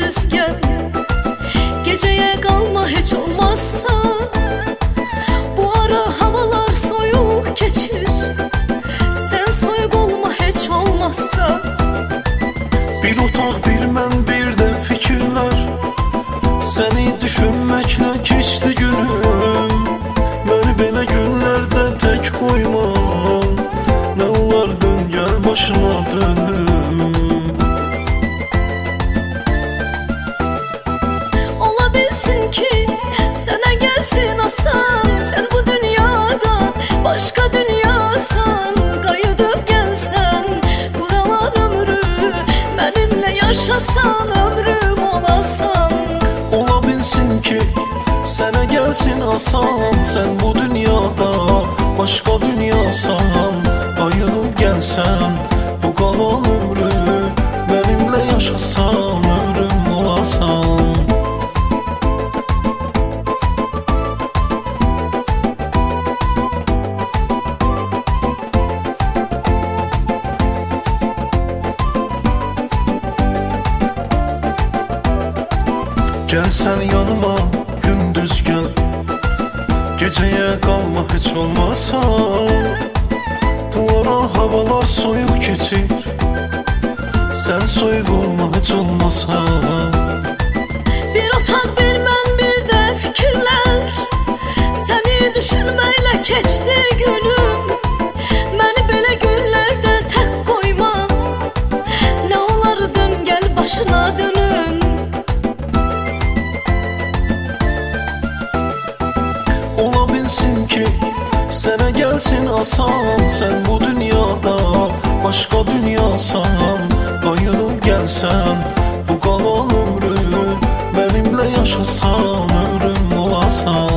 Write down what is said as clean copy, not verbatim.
gündüz gel. Geceye kalma hiç olmazsa. Bu ara havalar soyuq keçir. Sen soyuq olma hiç olmazsa. Bir otaq, bir mən, bir də fikirlər. Səni düşünməklə keçdi günüm. Məni belə günlərdə tək qoyma. Nə olar dön gəl başına dönüm. Ola bilsin ki sənə gəlsin asan. Sən bu dünyada başqa dünyasan. Qayıdıb gəlsən bu qalan ömrü mənimlə yaşasan, ömrüm olasan. Ola bilsin ki sənə gəlsin asan. Sən bu dünyada başqa dünyasan. Qayıdıb gəlsən bu qalan ömrü mənimlə yaşasan, ömrüm olasan. Gəlsən yanıma gündüz gəl. Gecəyə qalma heç olmasa. Bu ara havalar soyuq keçir. Sən soyuq olma heç olmasa. Bir otaq, bir mən, bir də fikirlər. Səni düşünməklə keçdi günüm. Məni belə günlərdə tək qoyma. Nə olar dön gəl başına dönüm. Ola bilsin ki sənə gəlsin asan. Sən bu dünyada başqa dünyasan. Qayıdıb gəlsən bu qalan ömrü mənimlə yaşasan, ömrüm olasan.